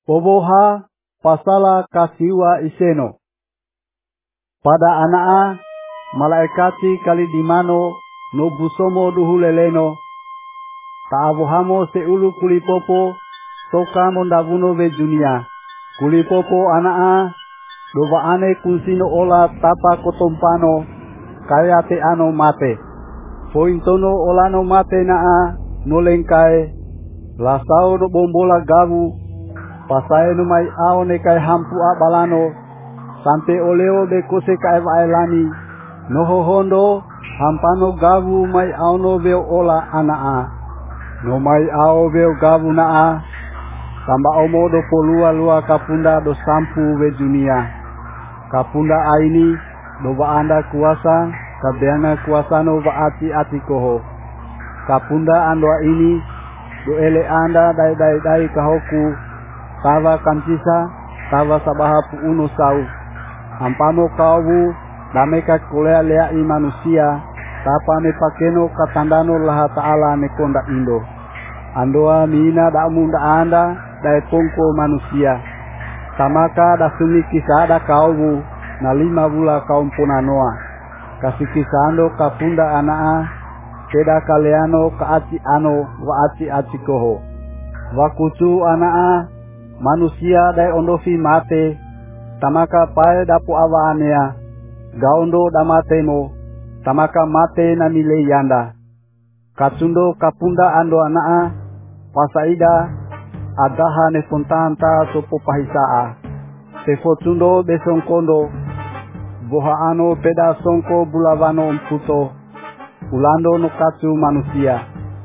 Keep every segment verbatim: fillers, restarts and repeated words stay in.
Poboha pasala kasiwa iseno. Pada anaa malaikati kali dimano no busomo duhuleleno. Taabuhamo seulu kulipopo toka mondabuno be dunia. Kulipopo anaa doba ane kunsino ola tapa kotompano kaya te ano mate. Pointono olano mate naa nolengkae lasao do bombola gabu pasae numai aone kai hampu a balano sampai oleo be kose kai vaelani noho hondo hampano gabu mai aono beo ola anaa no mai ao beo gabu naa tamba omo do polua lua kapunda do sampu be dunia kapunda aini do baanda kuasa kabeana kuasa no baati ati koho kapunda andoa ini do ele anda dai dai dai kahoku tawa kancisa tawa sabaha pu uno sau ampano kaubu dameka kolea lea i manusia tapa me pakeno katandano laha taala me konda indo andoa mina da munda anda dai pongko manusia tamaka da sumi kisada kaubu na lima bula kaum punanoa kasih kisando kapunda anaa keda kaleano kaati ano waati ati koho wakutu anaa manusia dai ondofi mate tamaka pae dapu awaanea gaondo damatemo tamaka mate na mile yanda katundo kapunda ando anaa pasaida adaha ne fontanta sopo pahisaa tefotundo besongkondo boha ano peda songko bulavano mputo ulando no katu manusia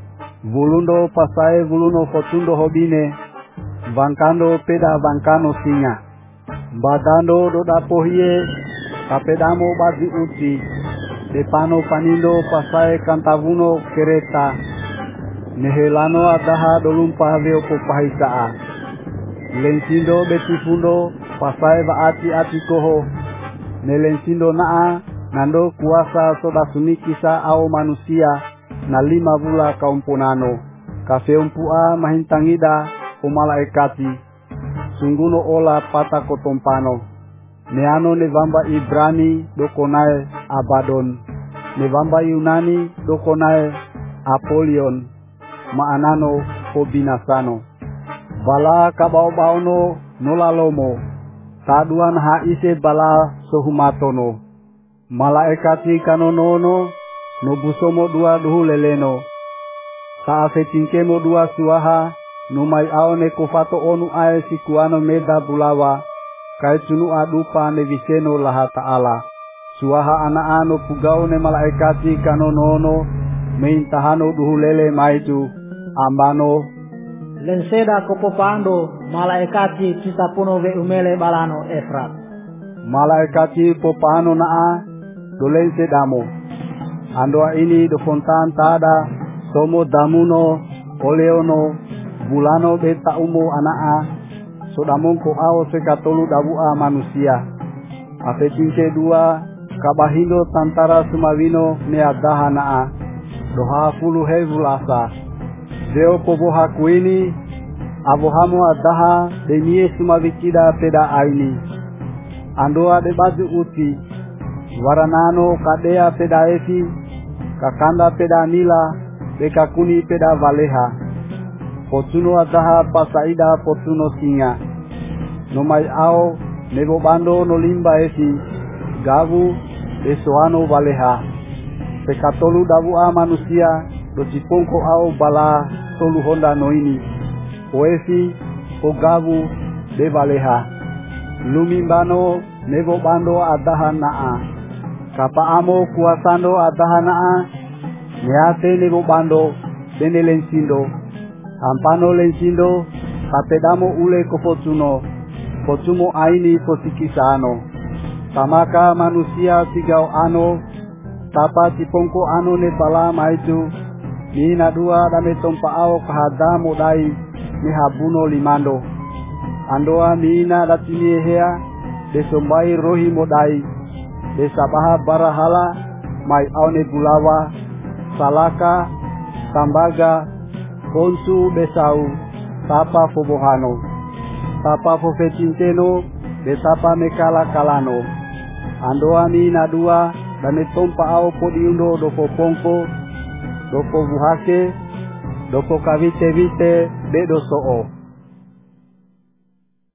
bulundo pasae buluno fotundo hobine bankando peda bankano singa badando do dapohie kapedamo badi uti depano panindo pasae kantavuno kereta nehelano adaha dolumpa veo popahisaa lensindo betifundo pasae baati ati koho nelensindo naa nando kuasa soda sunikisa au manusia na lima bula kaumpunano kafeumpua mahintangida o malaikati sungguno ola pata kotompano neano nevamba Ibrani dokonae Abadon nevamba Yunani dokonae Apolion maanano kobinasano bala kabao baono nolalomo taduan haise bala sohumatono malaikati kanonono nobusomo dua duhu leleno taafetinkemo dua suaha numai aone kofato onu ae sikuano meda bulawa kai tunu adupa ne viseno laha taala suaha ana ano pugao ne malaikati kanonono meintahano duhu lele maitu ambano lenseda kopopando malaikati citapuno ve umele balano Efrat malaikati popano naa dolense damo andoa ini do fontan tada somo damuno oleono bulano beta umo anaa sodamongko ao sekatolu dabua manusia afetinke dua kabahindo tantara sumawino neadaha naa doha fulu hevulasa deo poboha kuini abohamo adaha denie sumavikida peda aini andoa de baju uti waranano kadea peda efi kakanda peda nila bekakuni peda valeha potuno adaha pasaida potuno singa nomai ao nebo bando no limba efi gavu esoano valeha pekatolu dabua manusia do cipongko ao bala tolu honda noini oefi o gavu de valeha lumimbano nebo bando adaha naa kapa amo kuasando adaha naa neate nebo bando dene lensindo ampano lensindo kapedamo ule kofotuno fotumo aini posikisano tamaka manusia tigao ano tapa tipongko ano ne bala maitu nina dua dame tompa ao kahadamo dai ni habuno limando andoa nina datini hea desombai rohi modai desabaha barahala mai aone bulawa salaka tambaga konsu besau tapa fobohano tapa fofetinteno betapa mekala kalano andoami nadua dane tompa ao podiundo doko pongko doko buhake doko kavite vite bedo soo